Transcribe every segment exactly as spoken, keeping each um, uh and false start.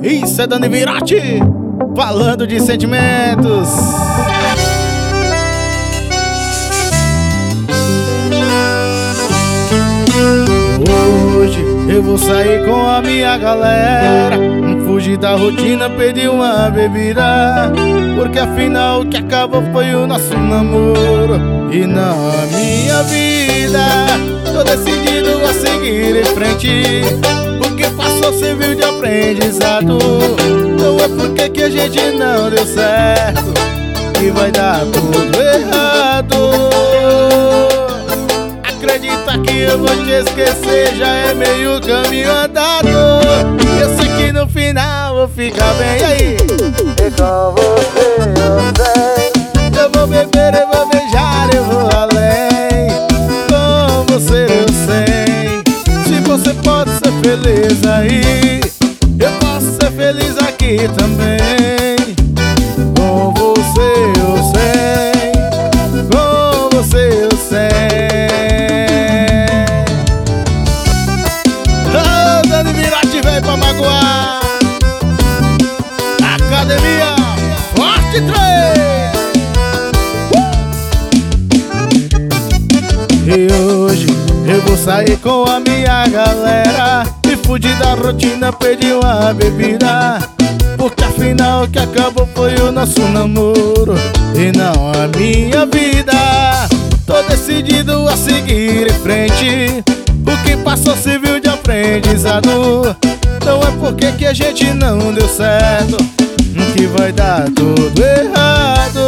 Isso é Dani Virotti, falando de sentimentos. Hoje eu vou sair com a minha galera, fugir da rotina, pedir uma bebida, porque afinal o que acabou foi o nosso namoro e não a minha vida. Tô decidido a seguir em frente, o que passou serviu de aprendizado. Não é porque que a gente não deu certo que vai dar tudo errado. Acredita que eu vou te esquecer, já é meio caminho andado. Eu sei que no final vou ficar bem. E aí? E com você eu sei, eu vou beber, eu vou beijar, eu vou além. Com você eu sei, se você pode ser feliz aí, eu posso ser feliz aqui também. Com você eu sei, com você eu sei. Oh, Dani Virotti veio pra magoar. Academia Forte três. uh! E hoje eu vou sair com a minha galera e fugir da rotina, pedir uma bebida, porque afinal o que acabou foi o nosso namoro e não a minha vida. Tô decidido a seguir em frente, o que passou serviu de aprendizado. Não é porque que a gente não deu certo que vai dar tudo errado.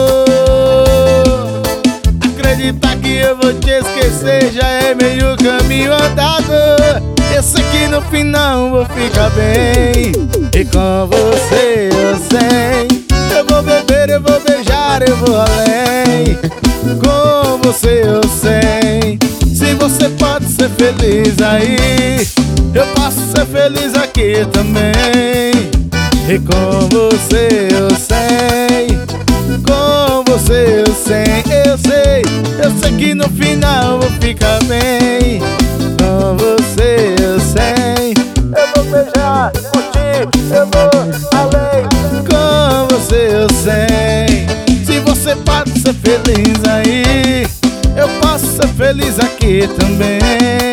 Acredita que eu vou te esquecer, já é meio caminho andado. Eu sei que no final vou ficar bem, e com você eu sei, eu vou beber, eu vou beijar, eu vou além. Com você eu sei, se você pode ser feliz aí, eu posso ser feliz aqui também. E com você eu sei, com você eu sei, eu sei, eu sei que no final vou ficar bem. Com você eu sei, eu vou beijar, curtir, eu vou além. Com você eu sei, se você pode ser feliz aí, eu posso ser feliz aqui também.